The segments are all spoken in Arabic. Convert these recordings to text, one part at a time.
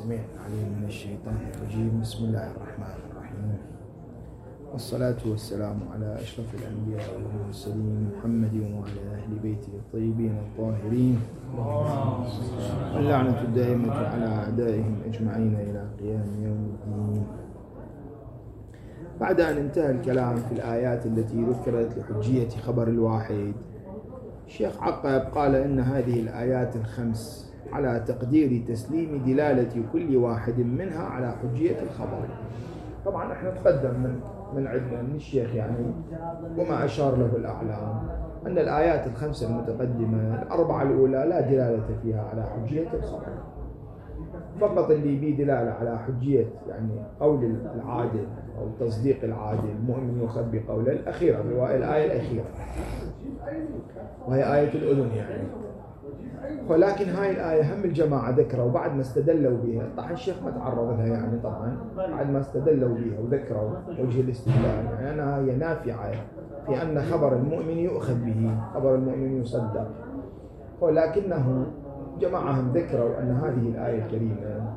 السميع العليم من الشيطان الرجيم. بسم الله الرحمن الرحيم، والصلاة والسلام على أشرف الأنبياء والمرسلين محمد وعلى أهل بيته الطيبين الطاهرين، واللعنة الدائمة على أعدائهم أجمعين إلى قيام يوم الدين. بعد أن انتهى الكلام في الآيات التي ذكرت لحجية خبر الواحد، الشيخ عقب قال إن هذه الآيات الخمس على تقدير تسليم دلالة كل واحد منها على حجية الخبر. طبعا احنا تقدم من عندنا من الشيخ وما أشار له الأعلام أن الآيات الخمسة المتقدمة الأربعة الأولى لا دلالة فيها على حجية الخبر، فقط اللي بيه دلالة على حجية قول العادل أو تصديق العادل، المؤمن يؤخذ بقوله الأخيرة، الآية الأخيرة وهي آية الأذن ولكن هاي الآية هم الجماعة ذكروا بعد ما استدلوا بها. طبعا الشيخ ما تعرض لها طبعا بعد ما استدلوا بها وذكروا وجه الاستدلال أنها هي نافعة في أن خبر المؤمن يؤخذ به، خبر المؤمن يصدق، ولكنه جماعة هم ذكروا أن هذه الآية الكريمة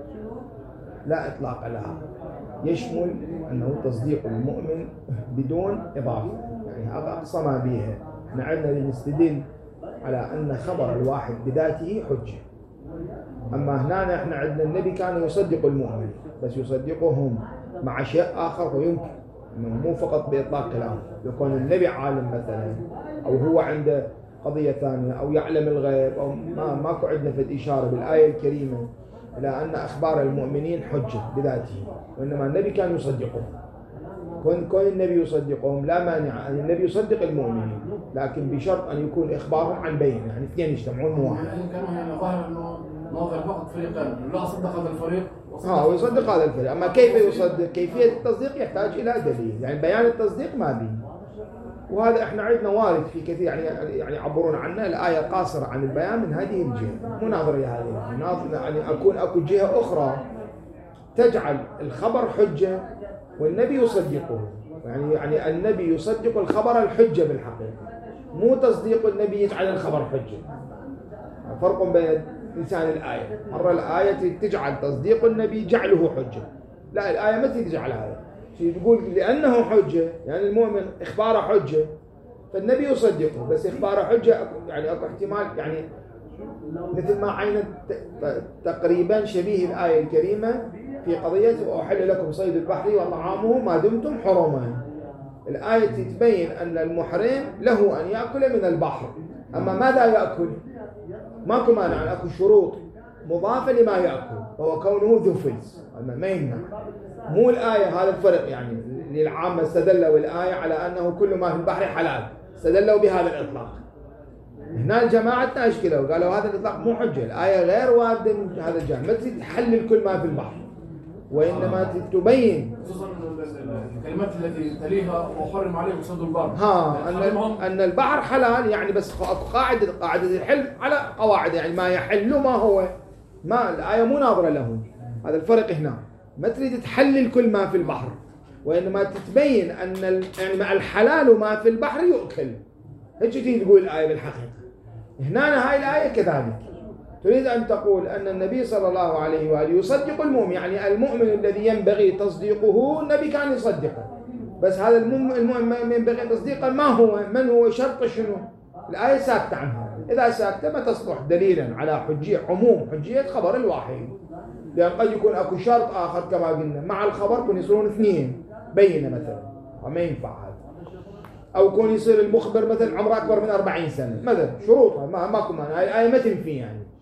لا إطلاق لها، يشمل أنه تصديق المؤمن بدون إضافة، أقصى ما بها. احنا عندنا نستدل على أن خبر الواحد بذاته حجة، أما هنا احنا عندنا النبي كان يصدق المؤمن بس يصدقهم مع شيء آخر، ويمكن مو فقط بإطلاق كلامه، يكون النبي عالم مثلا أو هو عنده قضية ثانية أو يعلم الغيب أو ماكو عندنا في الإشارة بالآية الكريمة إلى أن أخبار المؤمنين حجة بذاته، وإنما النبي كان يصدقهم. كون النبي يصدقهم لا مانع أن النبي يصدق المؤمنين، لكن بشرط أن يكون إخبارهم عن بينة، اثنين يجتمعون مو واحد. كانوا ظاهر أنه ناظر فقط فريقين، لا صدق هذا الفريق ويصدق هذا الفريق. أما كيف يصدق؟ كيفية التصديق يحتاج إلى دليل، بيان التصديق ما به، وهذا احنا عندنا وارد في كثير يعبرون عنه الآية قاصرة عن البيان من هذه الجهة، مو ناظر لهذه، ناظر أكو جهة أخرى تجعل الخبر حجة والنبي يصدقه، النبي يصدق الخبر الحجة بالحقيقة، مو تصديق النبي يجعل الخبر حجة. فرق بين لسان الآية، مرة الآية تجعل تصديق النبي جعله حجة، لا الآية ما تجعل هذا، تقول لأنه حجة المؤمن إخباره حجة فالنبي يصدقه، بس إخباره حجة أكو احتمال مثل ما عينت تقريبا شبيه الآية الكريمة في قضية أحل لكم صيد البحر وطعامه ما دمتم حرما. الآية تبين أن المحرم له أن يأكل من البحر، أما ماذا يأكل؟ ماكو مانع، أكو شروط مضافة لما يأكل وهو كونه ذو فلس، ما يمنع. مو الآية، هذا الفرق للعامة استدلوا الآية على أنه كل ما في البحر حلال، استدلوا بهذا الإطلاق. هنا الجماعة أشكلوا قالوا هذا الإطلاق مو حجة، الآية غير واردة من هذا الجانب، ما تريد تحلل كل ما في البحر، وإنما تبين خصوصا الكلمات التي تليها وحرم عليهم صيد البحر أن البحر حلال، بس قاعدة الحل على قواعد، ما يحل ما هو، ما الآية مو ناظرة له. هذا الفرق هنا، ما تريد تحلل كل ما في البحر، وإنما تتبين أن الحلال ما في البحر يؤكل. هيك تقول الآية بالحقيقة. هنا هاي الآية كذلك تريد أن تقول أن النبي صلى الله عليه وآله يصدق المؤمن، المؤمن الذي ينبغي تصديقه النبي كان يصدقه، بس هذا المؤمن ينبغي تصديقه ما هو، من هو، شرط شنو؟ الآية ساكتة عنها. إذا ساكتة ما تصلح دليلا على عموم حجية خبر الواحد، لأن قد يكون أكو شرط آخر كما قلنا مع الخبر كون يصيرون اثنين بينة مثلا، وما ينفع هذا، أو كون يصير المخبر مثلا عمره أكبر من 40 سنة مثلا، شروطها ماكو مانع. الآية ما تنفي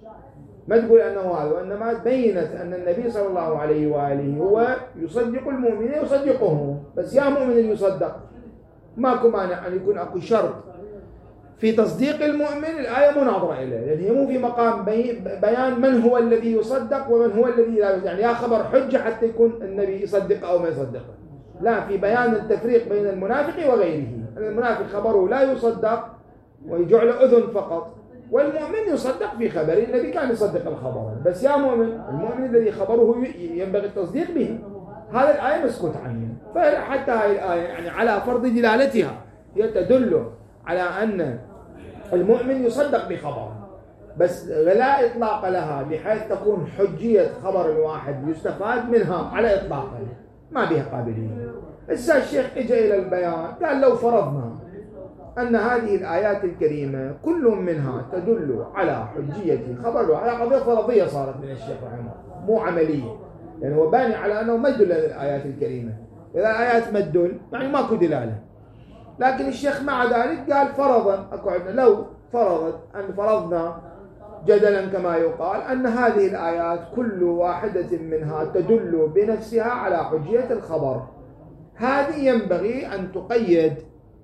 ما تقول أنه هذا، وإنما بينت أن النبي صلى الله عليه وآله هو يصدق المؤمن يصدقه، بس يا مؤمن يصدق ماكو مانع أن يكون أكو شرط في تصديق المؤمن الآية مناظرة إليه، لأن هي مو في مقام بيان من هو الذي يصدق ومن هو الذي لا، يا خبر حجة حتى يكون النبي يصدق أو ما يصدقه، لا، في بيان التفريق بين المنافق وغيره. المنافق خبره لا يصدق ويجعل أذن فقط، والمؤمن يصدق في خبره، النبي كان يصدق الخبر، بس يا مؤمن، المؤمن الذي خبره ينبغي التصديق به، هذا الآية مسكوت عنه. فحتى هاي الآية على فرض دلالتها هي تدل على أن المؤمن يصدق بخبره، بس لا إطلاق لها بحيث تكون حجية خبر الواحد يستفاد منها على إطلاقها، ما بها قابلية. الشيخ إجا إلى البيان قال لو فرضنا أن هذه الآيات الكريمة كل منها تدل على حجية خبر الواحد، قضية فرضية صارت من الشيخ رحمه الله مو عملية، يعني هو باني على أنه ما تدل الآيات الكريمة، إذا الآيات ما تدل يعني ماكو دلالة. لكن الشيخ مع ذلك قال فرضا أكو عندنا لو فرضنا جدلا كما يقال أن هذه الآيات كل واحدة منها تدل بنفسها على حجية الخبر، هذه ينبغي أن تقيد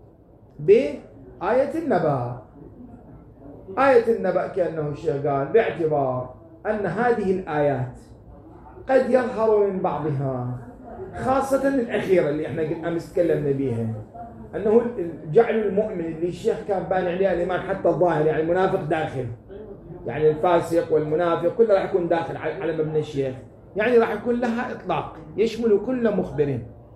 بآية النبأ. آية النبأ كأنه الشيخ قال باعتبار أن هذه الآيات قد يظهر من بعضها، خاصة الأخيرة اللي احنا قلنا أمس تكلمنا بيها، أنه جعل المؤمن اللي الشيخ كان بان عليها الإيمان حتى الظاهر، يعني المنافق داخل، يعني الفاسق والمنافق كله راح يكون داخل على مبنى الشيخ، يعني راح يكون لها إطلاق يشمل كل مخبر.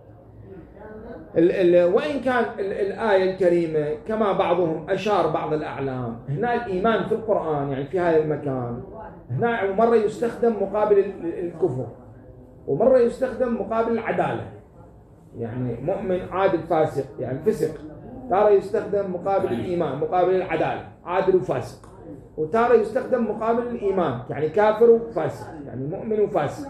وإن كان الآية الكريمة كما بعضهم أشار بعض الأعلام، هنا الإيمان في القرآن يعني في هذا المكان هنا مرة يستخدم مقابل الكفر ومرة يستخدم مقابل العدالة، يعني مؤمن عادل فاسق يعني فسق، تارة يستخدم مقابل الإيمان مقابل العدالة عادل وفاسق، وتارة يستخدم مقابل الإيمان يعني كافر وفاسق يعني مؤمن وفاسق.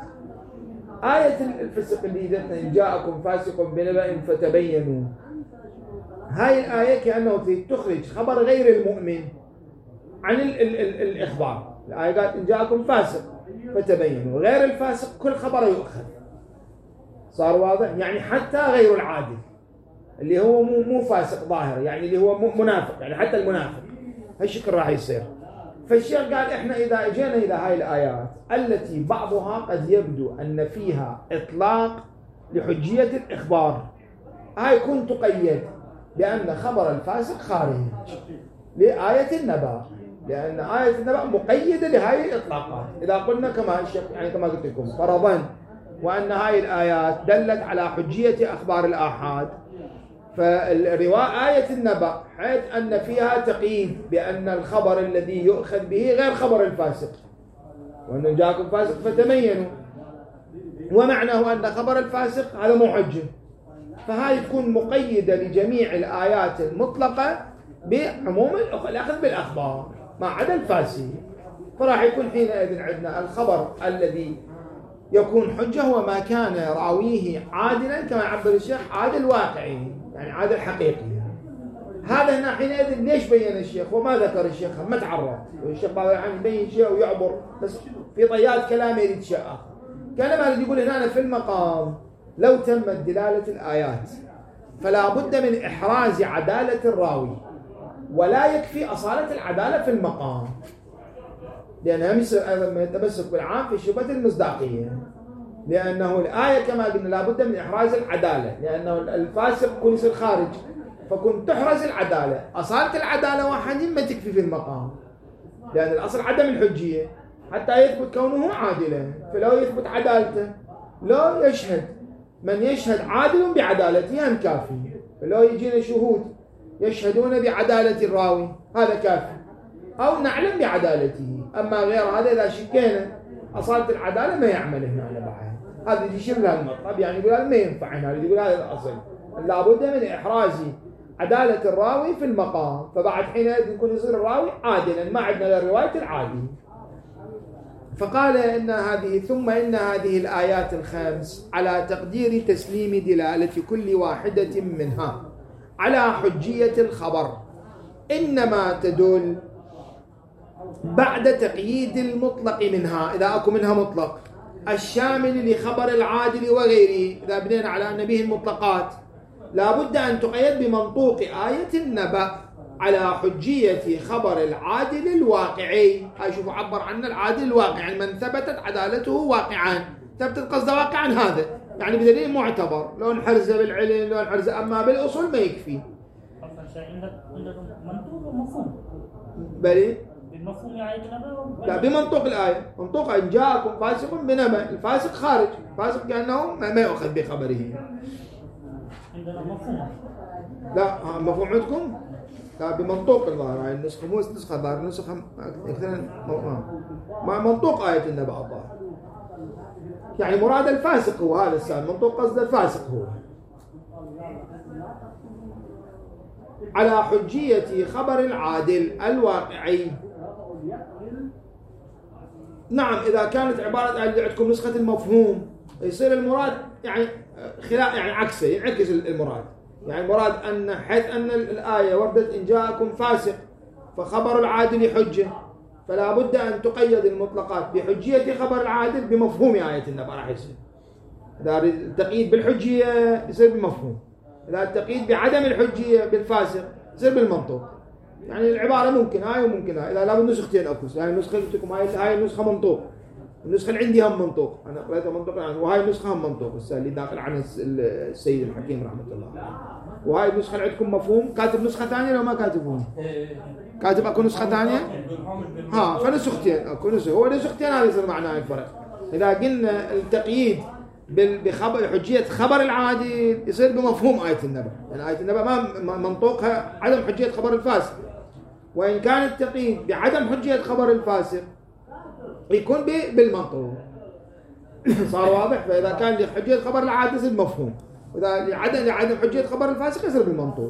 آية الفسق اللي جاءتنا إن جاءكم فاسق بنبأ فتبينوا، هاي الآية كأنه تخرج خبر غير المؤمن عن الإخبار. الآية قالت إن جاءكم فاسق فتبينوا، غير الفاسق كل خبر يؤخذ، صار واضح؟ يعني حتى غير العادل اللي هو مو فاسق ظاهر، يعني اللي هو منافق، يعني حتى المنافق هالشكل راح يصير. فالشيخ قال احنا اذا اجينا الى هاي الايات التي بعضها قد يبدو ان فيها اطلاق لحجية الاخبار، هاي يكون تقيد بان خبر الفاسق خارج لآية النبأ، لان آية النبأ مقيدة لهاي الاطلاقات. اذا قلنا كما الشيخ يعني كما قلت لكم فرضا وان هاي الايات دلت على حجية اخبار الآحاد، فالرواية آية النبأ حيث أن فيها تقييد بأن الخبر الذي يؤخذ به غير خبر الفاسق، وأن جاءكم فاسق فتبينوا، ومعناه أن خبر الفاسق هذا مو حجة، فهذه تكون مقيدة لجميع الآيات المطلقة بعموم الأخذ بالأخبار ما عدا الفاسق. فراح يكون حينئذ عندنا الخبر الذي يكون حجة هو ما كان راويه عادلا كما يعبر الشيخ عادل واقعي، يعني عادل حقيقي. هذا هنا حينئذ ليش بين الشيخ وما ذكر الشيخ؟ ما تعرض الشيخ بعض الأحيان يبين شيء ويعبر بس في طيات كلامه يريد شيء آخر. كان ما يقول هنا في المقام لو تمت دلالة الآيات فلا بد من إحراز عدالة الراوي، ولا يكفي أصالة العدالة في المقام، لأنها مثل أيضا من التمسك بالعام في شبهة المصداقية، لأنه الآية كما قلنا لا بد من إحراز العدالة، لأنه الفاسق كن يصير خارج فكنت تحرز العدالة. أصالة العدالة واحد ما تكفي في المقام، لأن الأصل عدم الحجية حتى يثبت كونه عادلا، فلو يثبت عدالته لو يشهد من يشهد عادل بعدالته هم كافي، فلو يجينا شهود يشهدون بعدالة الراوي هذا كافي أو نعلم بعدالته. أما غير هذا إذا شكينا أصالة العدالة ما يعمل هنا على بعض، هذا يشير لها المطلب، يعني يقول هذا ما ينفع هنا، يقول هذا الأصل لابد من إحراز عدالة الراوي في المقام، فبعد حينئذ يكون يصير الراوي عادلا ما عندنا رواية العادل. فقال إن هذه ثم إن هذه الآيات الخمس على تقدير تسليم دلالة كل واحدة منها على حجية الخبر إنما تدل بعد تقييد المطلق منها، إذا أكو منها مطلق الشامل لخبر العادل وغيره، إذا بدينا على أن به المطلقات لا بد أن تقيد بمنطوق آية النبأ على حجية خبر العادل الواقعي. هاي شوفوا عبر عن العادل الواقع، يعني من ثبتت عدالته واقعا، ثبتت قصد واقعا هذا يعني بدليل معتبر، لو انحرز بالعلم لو انحرز، أما بالأصول ما يكفي. بلي بالمفهوم آية النبأ؟ لا بمنطوق الآية، منطوق إن جاءكم فاسق بنبأ، الفاسق خارج، فاسق كأنه ما يؤخذ بخبره. عندنا مفهوم. لا مفهوم عندكم؟ لا بمنطوق الظاهر، هاي النسخة مو نسخة ظاهر، نسخة ما منطوق آية النبأ الظاهر. يعني مراد الفاسق هو هذا السؤال، منطوق قصد الفاسق هو. على حجية خبر العادل الواقعي. نعم إذا كانت عبارة اللي عندكم نسخة المفهوم يصير المراد يعني خلاف، يعني عكسه، ينعكس المراد. يعني المراد أن حيث أن الآية وردت إن جاءكم فاسق فخبر العادل حجة، فلا بد أن تقيد المطلقات بحجية خبر العادل بمفهوم آية النبأ راح يصير. إذا التقييد بالحجية يصير بالمفهوم، إذا التقييد بعدم الحجية بالفاسق يصير بالمنطوق. يعني العبارة ممكن هاي وممكن هاي، إذا لابد نسختين أكو، يعني نسختكم هاي النسخة منطوق، النسخة اللي عندي هم منطوق، أنا قريتها منطوق يعني، وهاي النسخة هم منطوق اللي داخل عن السيد الحكيم رحمة الله. وهاي النسخة اللي عندكم مفهوم، كاتب نسخة ثانية لو ما كاتبون؟ كاتب أكو نسخة ثانية؟ فنسختين أكو نسخة، هو نسختين هذا يصير معناه الفرق. إذا قلنا التقييد بخبر حجية خبر العادل يصير بمفهوم آية النبأ، يعني آية النبأ ما منطوقها عدم حجية خبر الفاسق، وإن كان التقييد بعدم حجية خبر الفاسق يكون بالمنطوق. صار واضح؟ فإذا كان لحجية خبر العادل يصير بمفهوم، وإذا لعدم حجية خبر الفاسق يصير بالمنطوق.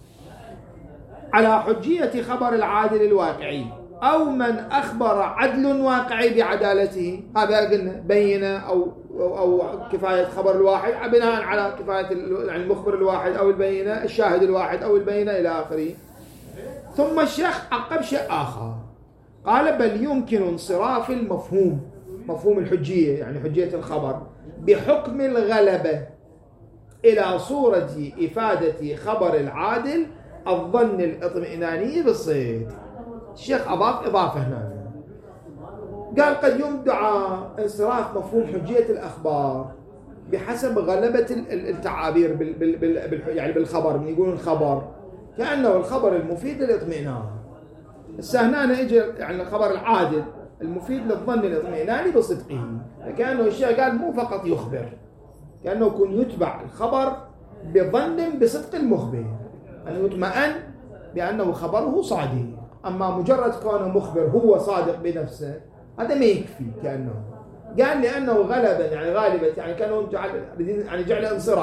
على حجية خبر العادل الواقعي أو من أخبر عدل واقعي بعدالته، هذا قلنا بينة أو كفاية خبر الواحد بناء على كفاية يعني المخبر الواحد أو البينة، الشاهد الواحد أو البينة إلى آخره. ثم الشيخ عقب شيء آخر، قال بل يمكن انصراف المفهوم، مفهوم الحجية يعني حجية الخبر، بحكم الغلبة إلى صورة إفادة خبر العادل الظن الاطمئناني بالصدق. الشيخ أضاف إضافة هنا، قال قد يدعى انصراف مفهوم حجية الأخبار بحسب غلبة التعابير يعني بالخبر، من يقولون الخبر كأنه الخبر المفيد للاطمئنان. هنا اجى يعني الخبر العادل المفيد للظن الاطمئناني بصدقه، فكأنه الشيخ قال مو فقط يخبر، كأنه يكون يتبع الخبر بظن بصدق المخبر، أن يطمئن بأنه خبره صادق. أما مجرد كونه مخبر هو صادق بنفسه هذا ما يكفي. كأنه قال لأنه غلبا يعني غالبة، يعني كانوا جعل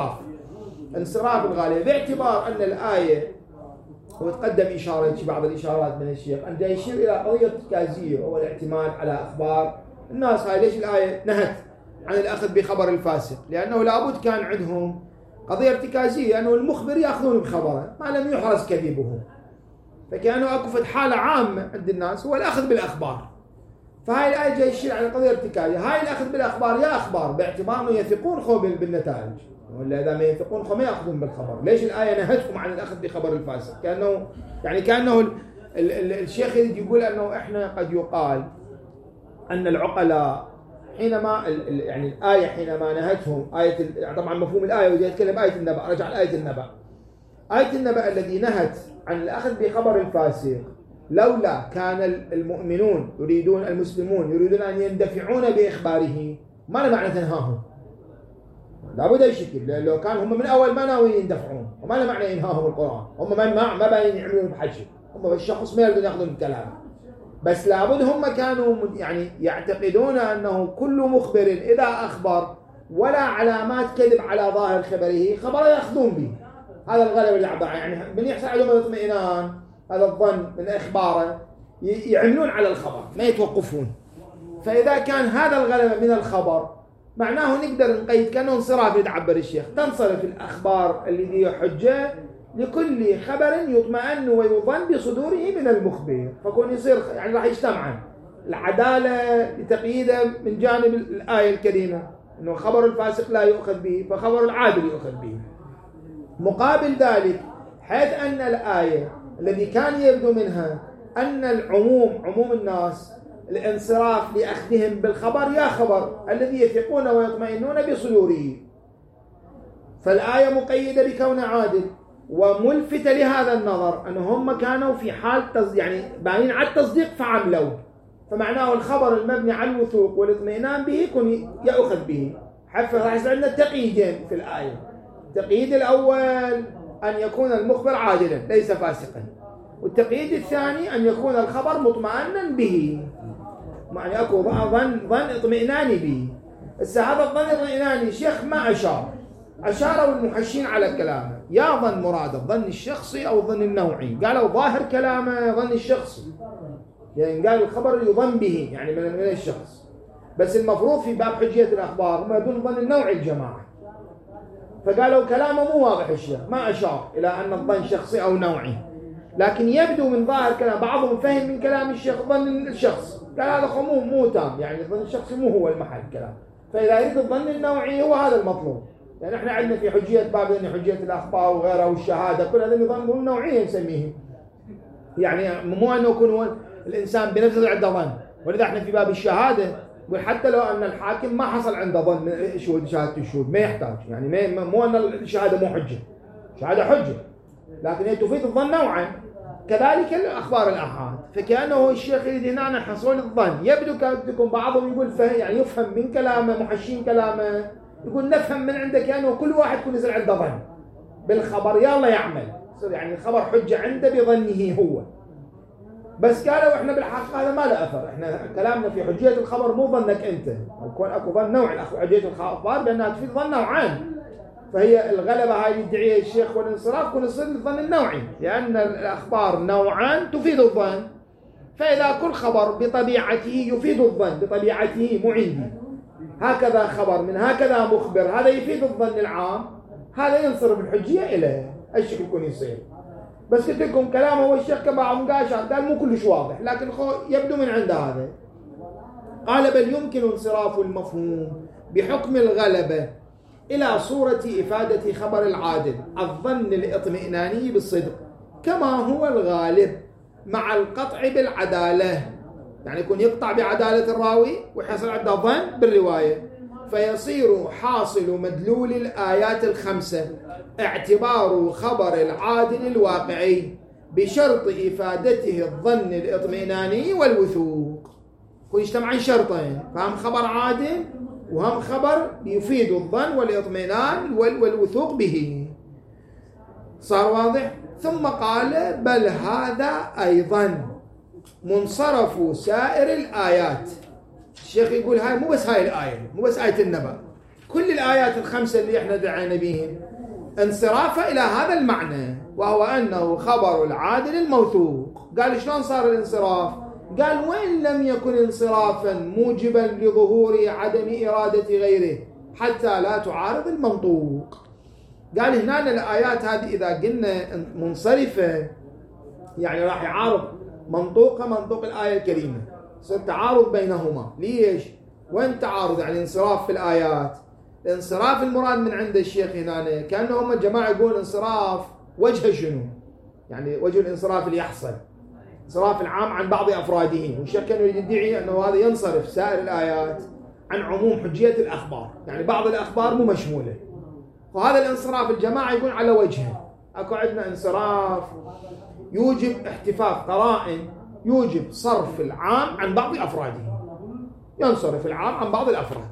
انصراف الغالبة، باعتبار أن الآية وتقدم إشارة بعض الإشارات من الشيخ أن يشير إلى قضية ارتكازية وهو الاعتماد على أخبار الناس. هاي ليش الآية نهت عن الأخذ بخبر الفاسق؟ لأنه لابد كان عندهم قضية ارتكازية، أنه المخبر يأخذون بخبره ما لم يحرز كذبه، فكانوا أكو حالة عامة عند الناس هو الأخذ بالأخبار. فهاي الآية جاي يشير على قضية ارتكازية، هاي الأخذ بالأخبار يا أخبار باعتبار أنه يثقون خو بالنتائج، ولا إذا ما يثقون خو ما يأخذون بالخبر. ليش الآية نهتهم عن الأخذ بخبر الفاسق؟ كأنه الشيخ يقول أنه إحنا قد يقال أن العقلاء حينما يعني الآية حينما نهتهم آية، طبعا مفهوم الآية وجاي يتكلم آية النبأ، رجع لآية النبأ. آية النبأ الذي نهت عن الأخذ بخبر الفاسق، لولا كان المسلمون يريدون أن يندفعون بإخباره ما معنى تنهاهم، لابد يشكل، لو كان هم من أول ما ناويين يندفعون وما معنى ينهاهم القرآن، هم ما باين يعملون بحجة، هم بالشخص ما يريدون يأخذون الكلام، بس لابد هم كانوا يعني يعتقدون أنه كل مخبر إذا أخبر ولا علامات كذب على ظاهر خبره خبر يأخذون به. هذا الغلبة اللي عبارة يعني من يحصل عليهم الاطمئنان، هذا الظن من إخباره يعملون على الخبر ما يتوقفون. فإذا كان هذا الغلبة من الخبر معناه نقدر نقيد كأنه انصراف، يتعبر الشيخ تنصرف الأخبار الذي حجة لكل خبر يطمئن ويظن بصدوره من المخبر، فكون يصير يعني راح يجتمعان العدالة لتقييده من جانب الآية الكريمة أنه خبر الفاسق لا يؤخذ به فخبر العادل يؤخذ به. مقابل ذلك حيث أن الآية الذي كان يبدو منها أن عموم الناس الانصراف لأخذهم بالخبر يا خبر الذي يثقون ويطمئنون بصدوره، فالآية مقيدة بكون عادل وملفتة لهذا النظر أنه هم كانوا في حال يعني باين على التصديق فعملوا، فمعناه الخبر المبني على الوثوق والاطمئنان به يكون يأخذ به. حتى راح يصير عندنا تقييدين في الآية. التقييد الأول أن يكون المخبر عادلا ليس فاسقا، والتقييد الثاني أن يكون الخبر مطمئنا به، يعني أكو ظن اطمئناني به. هذا الظن الاطمئناني الشيخ ما أشاروا المحشين على كلامه، يا ظن مراد الظن الشخصي أو الظن النوعي. قالوا ظاهر كلامه ظن الشخصي، يعني قال الخبر يظن به يعني من الشخص، بس المفروض في باب حجية الأخبار ما دون ظن النوعي الجماعة. فقالوا كلامه مو واضح الشيخ، ما أشار إلى أن الظن شخصي أو نوعي، لكن يبدو من ظاهر كلام بعضهم فهم من كلام الشيخ ظن الشخص. قال هذا خموم مو تام، يعني الظن الشخصي مو هو المحل كلام، فإذا يريد الظن النوعي هو هذا المطلوب. يعني احنا عندنا في حجية باب حجية الأخبار وغيرها والشهادة كل هذا نظام نوعية نسميه، يعني مو أنه يكون الإنسان بنفسه عنده ظن. ولذا احنا في باب الشهادة وحتى لو أن الحاكم ما حصل عنده ظن من شهادة الشهود ما يحتاج، يعني مو أن الشهادة مو حجة، شهادة حجة لكن هي تفيد الظن نوعا. كذلك الأخبار الآحاد، فكأنه الشيخ يريد هنا حصول الظن. يبدو كأنكم بعضهم يقول يعني يفهم من كلامه محشين كلامه، يقول نفهم من عندك كأنه كل واحد يكون يصير عنده ظن بالخبر يلا يعمل، يعني الخبر حجة عنده بظنه هو. بس قالوا احنا بالحقيقة هذا ما له أثر، احنا كلامنا في حجية الخبر مو ظنك انت، او يكون اكو ظن نوع حجية الخبر لأنها تفيد ظن نوعان. فهي الغلبة هاي يدعيها الشيخ والانصراف كون يصير الظن النوعي، لأن الأخبار نوعان تفيد الظن. فإذا كل خبر بطبيعته يفيد الظن بطبيعته مو عندي، هكذا خبر من هكذا مخبر هذا يفيد الظن العام، هذا ينصرف الحجية إليه الشكل يكون يصير. بس قلت لكم كلامه هو الشيخ كبعضهم قال مو كلش واضح، لكن يبدو من عند هذا. قال بل يمكن انصراف المفهوم بحكم الغلبة إلى صورة إفادة خبر العادل الظن الاطمئناني بالصدق كما هو الغالب مع القطع بالعدالة، يعني يكون يقطع بعدالة الراوي ويحصل عنده ظن بالرواية، فيصير حاصل مدلول الآيات الخمسة اعتبار خبر العادل الواقعي بشرط إفادته الظن الاطمئناني والوثوق. ويجتمعان شرطين، فهم خبر عادل وهم خبر يفيد الظن والاطمئنان والوثوق به. صار واضح؟ ثم قال بل هذا أيضا منصرف سائر الآيات. الشيخ يقول هاي مو بس هاي الآية، مو بس آية النبأ، كل الآيات الخمسة اللي احنا دعينا بهم انصرافه إلى هذا المعنى، وهو أنه خبر العادل الموثوق. قال شلون صار الانصراف؟ قال وإن لم يكن انصرافا موجبا لظهور عدم إرادة غيره حتى لا تعارض المنطوق. قال هنا الآيات هذه إذا قلنا منصرفة يعني راح يعارض منطوق الآية الكريمة، صار تعارض بينهما. ليش؟ وين تعارض؟ يعني انصراف في الآيات. الانصراف المراد من عند الشيخ هنا كأنه هم الجماعة يقول انصراف وجه شنو؟ يعني وجه الانصراف اللي يحصل انصراف العام عن بعض أفراده، والشيخ كانوا يدعي أنه هذا ينصرف سائر الآيات عن عموم حجية الأخبار، يعني بعض الأخبار مو مشمولة. وهذا الانصراف الجماعة يقول على وجهه. أكو عندنا انصراف يوجب احتفاظ قرائن يوجب صرف العام عن بعض أفراده، ينصرف العام عن بعض الأفراد.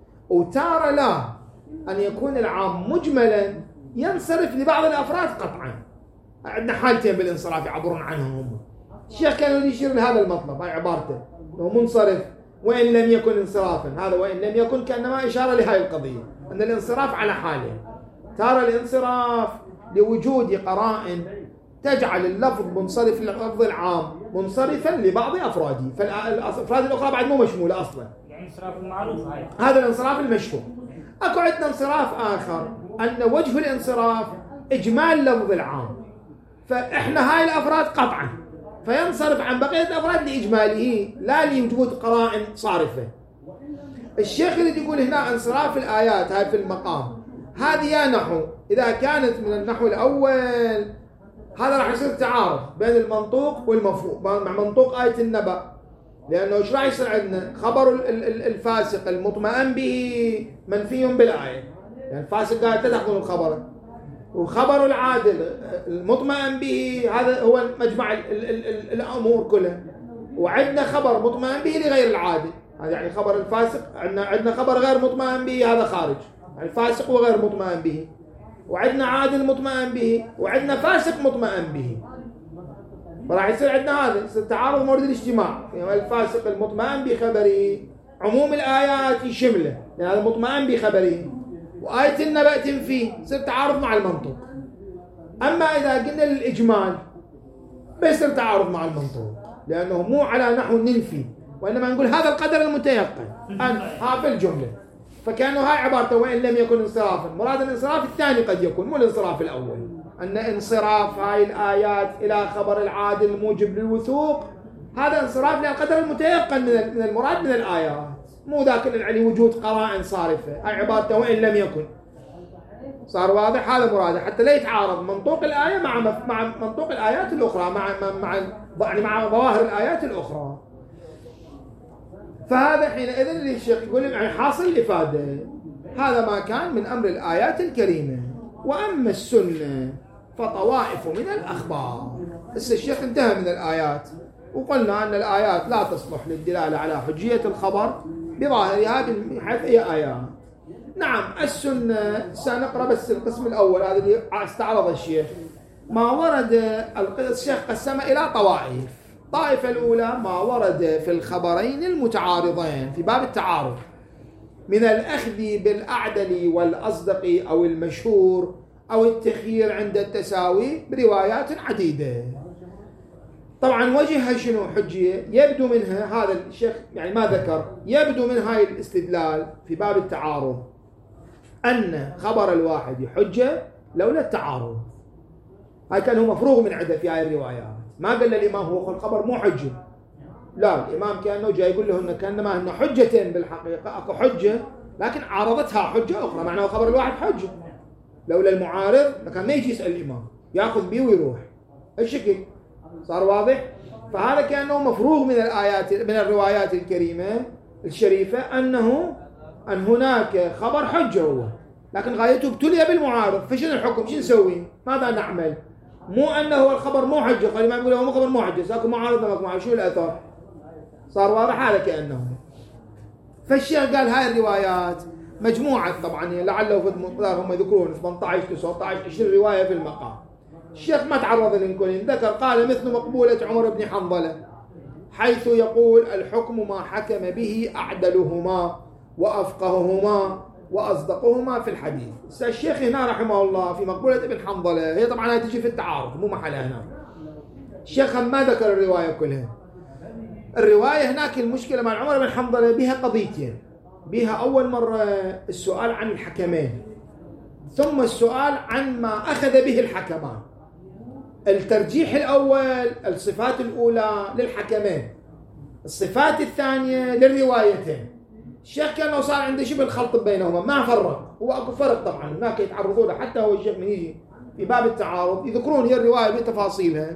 وتارة لا، أن يكون العام مجملا ينصرف لبعض الأفراد قطعا. عندنا حالتين بالانصراف يعبرون عنهم هم. الشيخ كان يشير لهذا المطلب، هاي عبارته هو منصرف وإن لم يكن انصرافا. هذا وإن لم يكن كأنما إشارة لهذه القضية أن الانصراف على حاله. تارة الانصراف لوجود قرائن تجعل اللفظ منصرف لللفظ العام منصرفا لبعض أفراده، فالأفراد الأخرى بعد مو مشمولة أصلا. الانصراف المعروف هذا الانصراف المشهور. أكو عندنا انصراف آخر أن وجه الانصراف إجمال لفظ العام، فإحنا هاي الأفراد قطعا فينصرف عن بقية الأفراد لإجماله لا لوجود قرائن صارفة. الشيخ اللي يقول هنا انصراف الآيات هاي في المقام هذه يا نحو إذا كانت من النحو الأول هذا راح يصير تعارض بين المنطوق والمفهوم مع منطوق آية النبأ، لأنه إيش راح يصير عندنا؟ خبر الفاسق المطمئن به منفي بالآية، يعني الفاسق قال تدخل الخبر، وخبر العادل المطمئن به هذا هو مجمع الأمور كلها. وعندنا خبر مطمئن به لغير العادل، هذا يعني خبر الفاسق عندنا خبر غير مطمئن به هذا خارج، يعني الفاسق وغير مطمئن به. وعندنا عادل مطمئن به وعندنا فاسق مطمئن به. فراح يصير عندنا هذا يصير تعارض مورد الاجتماع. يعني الفاسق المطمئن بخبره عموم الآيات يشمله، يعني هذا مطمئن بخبره وآية النبأ تنفيه، يصير تعارض مع المنطق. أما إذا قلنا للإجمال بيصير تعارض مع المنطق، لأنه مو على نحو ننفي، وإنما نقول هذا القدر المتيقن ها في الجملة. فكأنه هاي عبارته وإن لم يكن انصرافا، مراد الانصراف الثاني قد يكون مو الانصراف الأول، أن انصراف هاي الآيات إلى خبر العادل الموجب للوثوق هذا انصراف للقدر المتيقن من المراد من الآيات، مو ذاك اللي وجود قرائن صارفة. هاي عبارته وإن لم يكن. صار واضح هذا مراده، حتى لا يتعارض منطوق الآية مع منطوق الآيات الأخرى، مع ظواهر الآيات الأخرى. فهذا حينئذ اللي الشيخ يقول يعني حاصل الإفادة هذا ما كان من أمر الآيات الكريمة. وأما السنة فطوائف من الأخبار. بس الشيخ انتهى من الآيات، وقلنا أن الآيات لا تصلح للدلالة على حجية الخبر بظاهرها من حيث أي آيات. نعم السنة سنقرأ بس القسم الأول هذا اللي استعرض الشيخ. ما ورد الشيخ قسم إلى طوائف. الطائفة الأولى ما ورد في الخبرين المتعارضين في باب التعارض من الأخذ بالأعدل والأصدق أو المشهور أو التخيير عند التساوي بروايات عديدة. طبعا وجهها شنو حجية؟ يبدو منها هذا الشيخ يعني ما ذكر، يبدو من هاي الاستدلال في باب التعارض أن خبر الواحد حجة لولا التعارض. هاي كان هو مفروغ من عدة في هاي الروايات. ما قال الإمام هو الخبر مو حجة، لا الإمام كأنه جاي يقول له كأنما أنه حجتين بالحقيقة، أكو حجة لكن عارضتها حجة أخرى، معناه خبر الواحد حجة. لولا المعارض لكان ما يجي يسأل الإمام، يأخذ بيه ويروح الشكل. صار واضح؟ فهذا كأنه مفروغ من الآيات من الروايات الكريمة الشريفة أن هناك خبر حجة هو، لكن غايته ابتلي بالمعارض. فشنو الحكم؟ شو نسوي؟ ماذا نعمل؟ مو أنه هو الخبر مو حجة، خلي ما يقول هو مو خبر مو حجة، ساكو معارضة مع شو الأثر؟ صار واضح هذا كأنه. فالشيخ قال هاي الروايات مجموعة طبعا لعله هم يذكرون 18 19 20 رواية في المقام. الشيخ ما تعرض للكل، ذكر قال مثل مقبولة عمر بن حنظلة حيث يقول الحكم ما حكم به أعدلهما وأفقههما وأصدقهما في الحديث. الشيخ هنا رحمه الله في مقبولة ابن حنظلة هي طبعا تجي في التعارض مو محلها هنا. الشيخ ما ذكر الرواية كلها. الرواية هناك المشكلة مع عمر بن حنظلة بها قضيتين. بها أول مرة السؤال عن الحكمين، ثم السؤال عن ما أخذ به الحكمان. الترجيح الأول الصفات الأولى للحكمين، الصفات الثانية للروايتين. الشيخ كأنه صار عنده شبه الخلط بينهما، ما فرق. هو أكو فرق طبعا هناك يتعرضون له، حتى هو الشيخ من يجي في باب التعارض يذكرون هي الرواية بتفاصيلها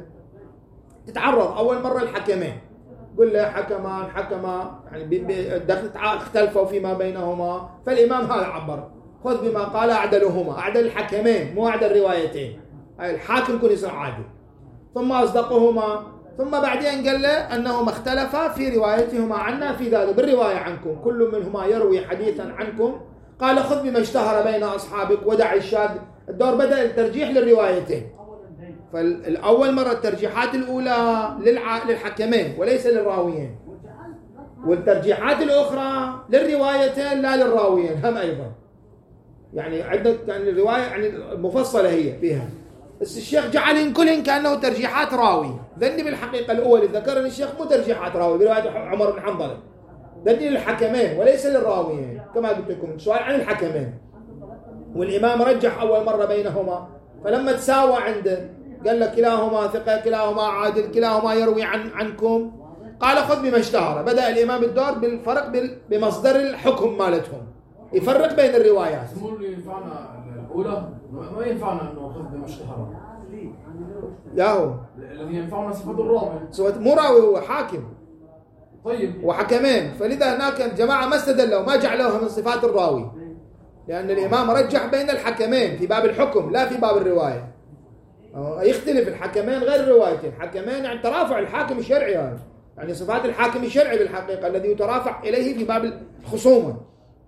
تتعرض أول مرة الحكمين، قل له حكما يعني اختلفوا فيما بينهما، فالإمام هذا عبر خذ بما قال أعدلهما، أعدل الحكمين مو أعدل الروايتين. الحاكم كل يصير عادل. ثم أصدقهما، ثم بعدين قال له أنهما اختلفا في روايتهما عنا في ذلك بالرواية عنكم، كل منهما يروي حديثا عنكم، قال خذ بما اشتهر بين أصحابك ودع الشاذ. الدور بدأ الترجيح للروايتين. فالأول مرة الترجيحات الأولى للحكمين وليس للراويين، والترجيحات الأخرى للروايتين لا للراويين هم أيضا. يعني عندك يعني الرواية يعني المفصلة هي فيها. بس الشيخ جعل كلهن كأنه ترجيحات راوي. ذني بالحقيقة الأول اللي ذكرني الشيخ مو ترجيحات راوي برواية عمر بن حنظلة، ذني للحكمين وليس للراويين. كما قلت لكم سؤال عن الحكمين، والإمام رجح أول مرة بينهما، فلما تساوى عنده قال لك كلاهما ثقة كلاهما عادل كلاهما يروي عنكم، قال خذ بما اشتهر. بدأ الإمام الدور بالفرق بمصدر الحكم مالتهم، يفرق بين الروايات. مو اللي ينفعنا الأولى ما ينفعنا أنه خذ بما اشتهر، ياهو الذي ينفعنا صفة الراوي. صفة مو راوي هو حاكم. طيب وحكمين، فلذا هناك الجماعة ما استدلوا ما جعلوها من صفات الراوي، لأن الإمام رجح بين الحكمين في باب الحكم لا في باب الرواية. يختلف الحكمين غير الروايتين. حكمين يعني ترافع الحاكم الشرعي، يعني صفات الحاكم الشرعي بالحقيقة الذي يترافع إليه في باب الخصومة.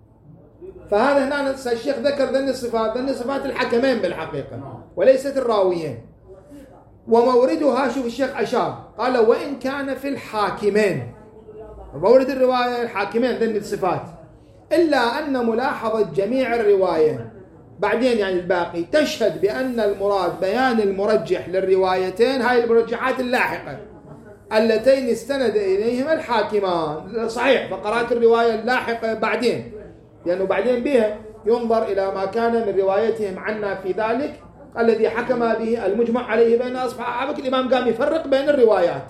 فهذا هنا الشيخ ذكر ذن صفات الحكمين بالحقيقة وليست الراويين. وموردها شوف الشيخ أشار قال وإن كان في الحاكمين، مورد الرواية الحاكمين ذن الصفات، إلا أن ملاحظة جميع الرواية بعدين يعني الباقي تشهد بأن المراد بيان المرجح للروايتين، هاي المرجحات اللاحقة اللتين استند إليهما الحاكمان. صحيح فقرات الرواية اللاحقة بعدين، لأنه بعدين بها ينظر إلى ما كان من روايتهم عنا في ذلك الذي حكم به المجمع عليه بين أصحابك. الإمام قام يفرق بين الروايات.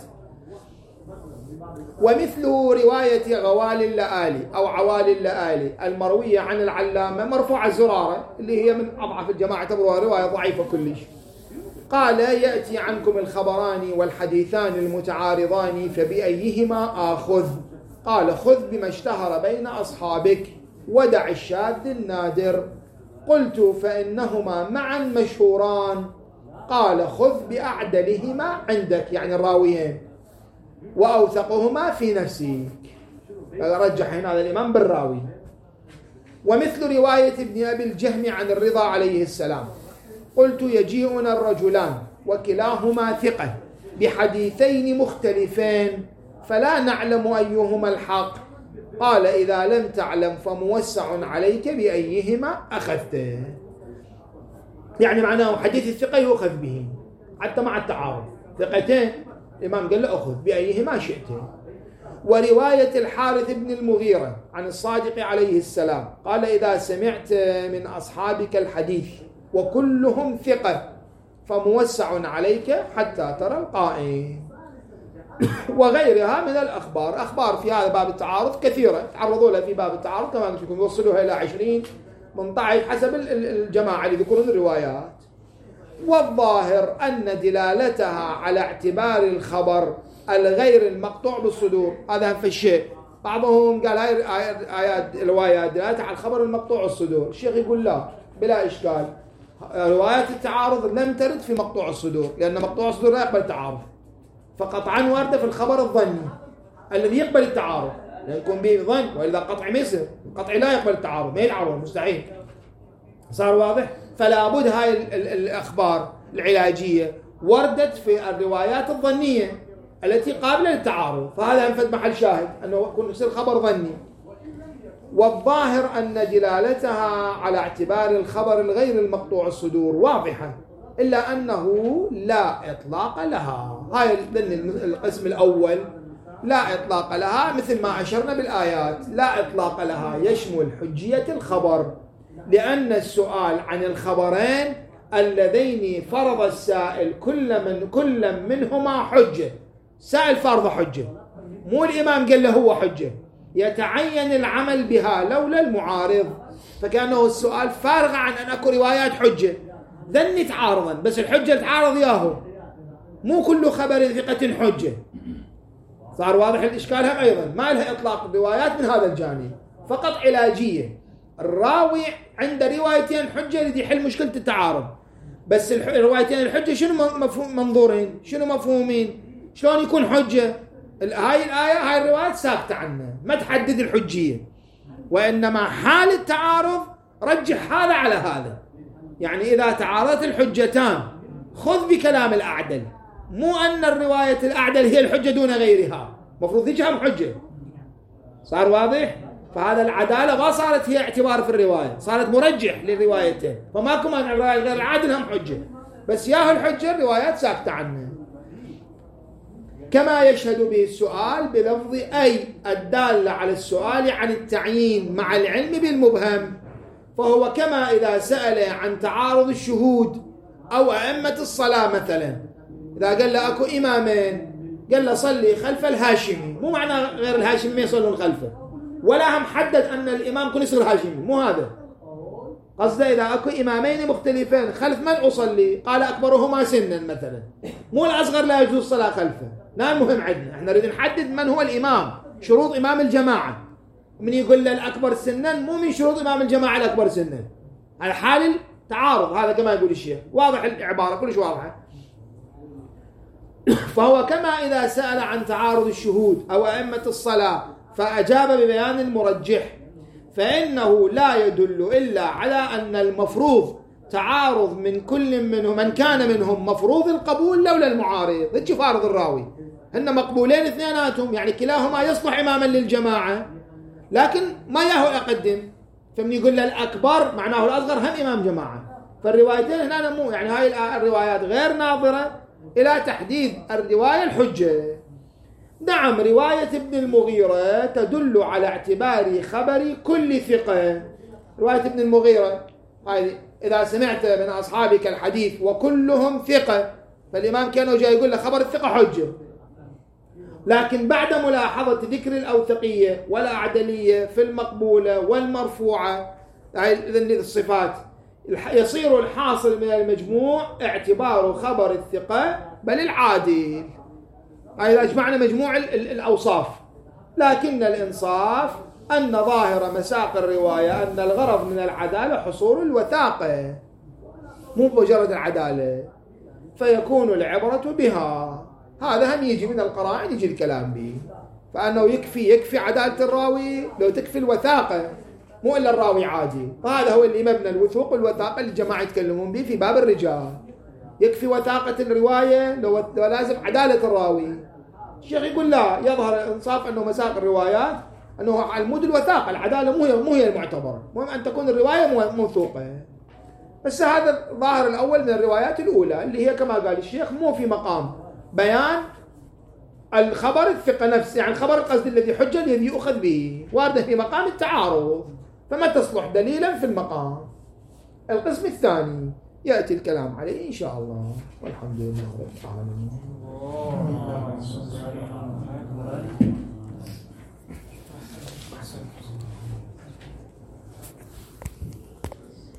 ومثل رواية غوالي اللآلي أو عوالي اللآلي المروية عن العلامة مرفوع الزرارة اللي هي من أضعف الجماعة، تبروها رواية ضعيفة كلش. قال يأتي عنكم الخبران والحديثان المتعارضان فبأيهما آخذ؟ قال خذ بما اشتهر بين أصحابك ودع الشاذ النادر. قلت فإنهما معا مشهوران. قال خذ بأعدلهما عندك يعني الراويين وأوثقهما في نفسك. رجح هنا هذا الإمام بالراوي. ومثل رواية ابن أبي الجهم عن الرضا عليه السلام قلت يجيئنا الرجلان وكلاهما ثقة بحديثين مختلفين فلا نعلم أيهما الحق. قال إذا لم تعلم فموسع عليك بأيهما أخذته. يعني معناه حديث الثقة يؤخذ به حتى مع التعارض، ثقتين الإمام قال له أخذ بأيهما شئت. ورواية الحارث بن المغيرة عن الصادق عليه السلام قال إذا سمعت من أصحابك الحديث وكلهم ثقة فموسع عليك حتى ترى القائم. وغيرها من الأخبار، أخبار في هذا باب التعارض كثيرة تعرضوا لها في باب التعارض كما قلت لكم يوصلوها إلى 20 18 حسب الجماعة اللي يذكرون الروايات. والظاهر أن دلالتها على اعتبار الخبر الغير المقطوع بالصدور. هذا في الشيء بعضهم قال هاي آيات الروايات دلالتها على الخبر المقطوع الصدور. الشيخ يقول لا بلا إشكال، روايات التعارض لم ترد في مقطوع الصدور لأن مقطوع الصدور لا يقبل التعارض، فقطعا واردة في الخبر الظني الذي يقبل التعارض لأن يكون به ظن، وإذا قطع مصر قطع لا يقبل التعارض ما يتعارض مستحيل. صار واضح؟ فلا بد هاي الأخبار العلاجية وردت في الروايات الظنية التي قابلة للتعارض، فهذا ينفذ محل شاهد أنه يكون يصير خبر ظني. والظاهر أن دلالتها على اعتبار الخبر الغير المقطوع الصدور واضحة، إلا أنه لا إطلاق لها. هاي القسم الأول لا إطلاق لها مثل ما أشرنا بالآيات، لا إطلاق لها يشمل حجية الخبر، لأن السؤال عن الخبرين اللذين فرض السائل كل منهما حجة. سائل فرض حجة، مو الإمام قال له هو حجة، يتعين العمل بها لولا المعارض، فكانه السؤال فارغ عن أن أكو روايات حجة ذني تعارضا، بس الحجة تعارض ياهو، مو كل خبر ثقة حجة. صار واضح الإشكال هم أيضا ما لها إطلاق الروايات من هذا الجانب، فقط علاجية. الراوي عند روايتين حجة الذي يحل مشكلة التعارض، بس الروايتين الحجة شنو منظورين شنو مفهومين شلون يكون حجة. هاي الآية هاي الروايات ساكتة عنها ما تحدد الحجية، وإنما حال التعارض رجح هذا على هذا. يعني إذا تعارضت الحجتان خذ بكلام الأعدل، مو أن الرواية الأعدل هي الحجة دون غيرها، مفروض يجهم حجة. صار واضح؟ فهذا العدالة ما صارت هي اعتبار في الرواية، صارت مرجح للروايتين، فماكم أن الرواية غير العادل هم حجة، بس ياهو الحجة الروايات ساكتة عنها. كما يشهد به السؤال بلفظ أي الدالة على السؤال عن التعيين مع العلم بالمبهم، فهو كما إذا سأل عن تعارض الشهود أو أئمة الصلاة مثلا، إذا قال له أكو إمامين قال له صلي خلف الهاشمي، مو معنى غير الهاشمي ما يصلون خلفه، ولا هم حدد أن الإمام كل يصير هاشمي، مو هذا قصده. إذا أكو إمامين مختلفين خلف من أصلي؟ قال أكبرهما سنا مثلا، مو الأصغر لا يجوز الصلاة خلفه. لا المهم عندنا احنا نريد نحدد من هو الإمام، شروط إمام الجماعة. من يقول له الأكبر سنا مو من شروط إمام الجماعة الأكبر سنا، على حال التعارض. هذا كما يقول الشيخ، واضح العبارة كلش واضحة. فهو كما إذا سأل عن تعارض الشهود أو أئمة الصلاة فأجاب ببيان المرجح، فإنه لا يدل إلا على أن المفروض تعارض من كل منهم من كان منهم مفروض القبول لولا المعارض. هيك فارض الراوي هن مقبولين اثنيناتهم، يعني كلاهما يصلح إماما للجماعة، لكن ما ياهو أقدم. فمن يقول له الأكبر معناه الأصغر هم إمام جماعة. فالروايتين هنا مو يعني هاي الروايات غير ناظرة إلى تحديد الرواية الحجة. نعم رواية ابن المغيرة تدل على اعتبار خبر كل ثقة. رواية ابن المغيرة هذه إذا سمعت من أصحابك الحديث وكلهم ثقة، فالإمام كان جاي يقول له خبر الثقة حجة. لكن بعد ملاحظة ذكر الأوثقية والأعدلية في المقبولة والمرفوعة إذن الصفات، يصير الحاصل من المجموع اعتبار خبر الثقة بل العادل. إذا جمعنا مجموع الأوصاف. لكن الإنصاف أن ظاهر مساق الرواية أن الغرض من العدالة حصول الوثاقة مو مجرد العدالة، فيكون العبرة بها. هذا هم يجي من القرائن يجي الكلام به، فأنه يكفي عدالة الراوي لو تكفي الوثاقة، مو إلا الراوي عادي. فهذا هو اللي مبنى الوثوق والوثاقة اللي الجماعة يتكلمون به في باب الرجال. يكفي وثاقة الرواية لو لازم عدالة الراوي. الشيخ يقول لا، يظهر الإنصاف أنه مساق الروايات أنه على مود الوثاقة، العدالة مو هي المعتبرة، مهم أن تكون الرواية موثوقة. بس هذا الظاهر الأول من الروايات الأولى اللي هي كما قال الشيخ مو في مقام بيان الخبر الثقة نفسه، يعني الخبر القصد الذي حجة الذي يؤخذ به، واردة في مقام التعارض، فما تصلح دليلا في المقام. القسم الثاني يأتي الكلام عليه إن شاء الله، والحمد لله رب العالمين.